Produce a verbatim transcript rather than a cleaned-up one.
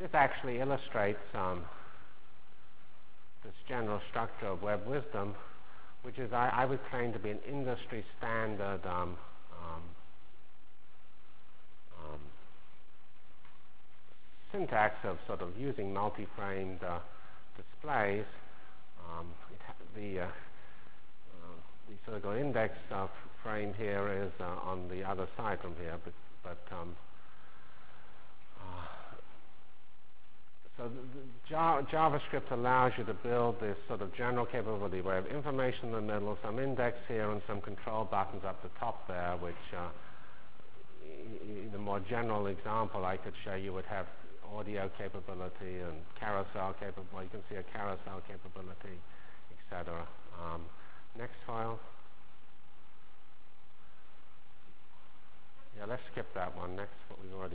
this actually illustrates um, this general structure of Web Wisdom, which is, I, I would claim, to be an industry standard um, um, um, syntax of sort of using multi-framed uh, displays. Um, it ha the, uh, uh, the sort of index uh, frame here is uh, on the other side from here, but, but um, uh, so the, the Java, JavaScript allows you to build this sort of general capability where you have information in the middle, some index here, and some control buttons up the top there, which uh, in a more general example I could show you would have audio capability and carousel capability. Well, you can see a carousel capability, et cetera. Um, next file. Yeah, let's skip that one. Next, what we've already